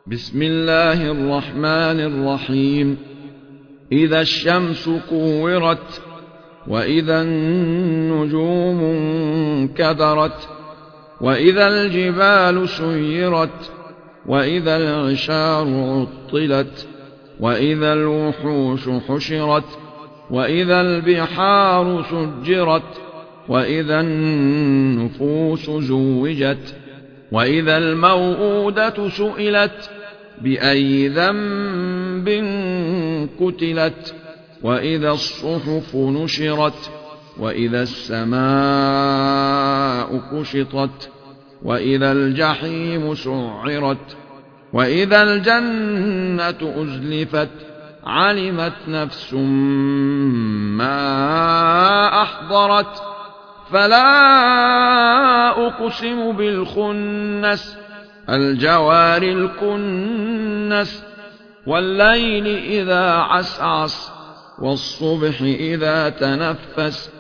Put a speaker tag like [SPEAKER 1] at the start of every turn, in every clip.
[SPEAKER 1] بسم الله الرحمن الرحيم. إذا الشمس كورت وإذا النجوم انكدرت وإذا الجبال سيرت وإذا العشار عطلت وإذا الوحوش حشرت وإذا البحار سجرت وإذا النفوس زوجت وإذا الموءودة سئلت بأي ذنب قتلت وإذا الصحف نشرت وإذا السماء كشطت وإذا الجحيم سعرت وإذا الجنة أزلفت علمت نفس ما أحضرت فلا أقسم بالخنس الجوار الكنس والليل إذا عسعس والصبح إذا تنفس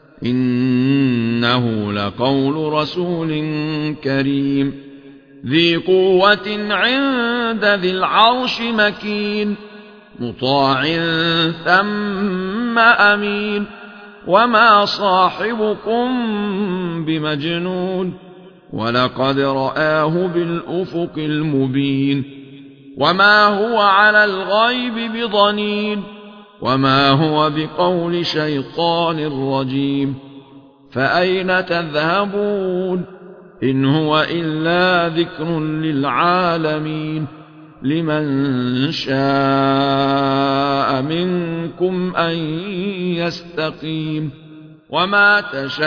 [SPEAKER 1] إنه لقول رسول كريم ذي قوة عند ذي العرش مكين مطاع ثم أمين وما صاحبكم بمجنون ولقد رآه بالأفق المبين وما هو على الغيب بضنين وما هو بقول شيطان رجيم فأين تذهبون إن هو إلا ذكر للعالمين لمن شاء منكم أن يستقيم وما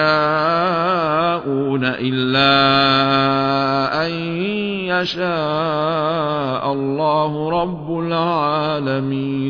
[SPEAKER 1] تشاءون إلا أن يشاء الله رب العالمين.